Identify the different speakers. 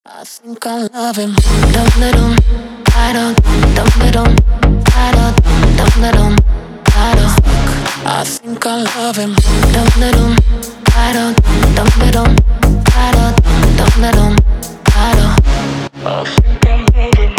Speaker 1: I think I love him. Dum dum, I don't. Dum dum, I don't. Dum dum, I don't. I think I love him. Dum dum, I don't. Dum dum, I don't. Dum dum, I don't. I think I love him.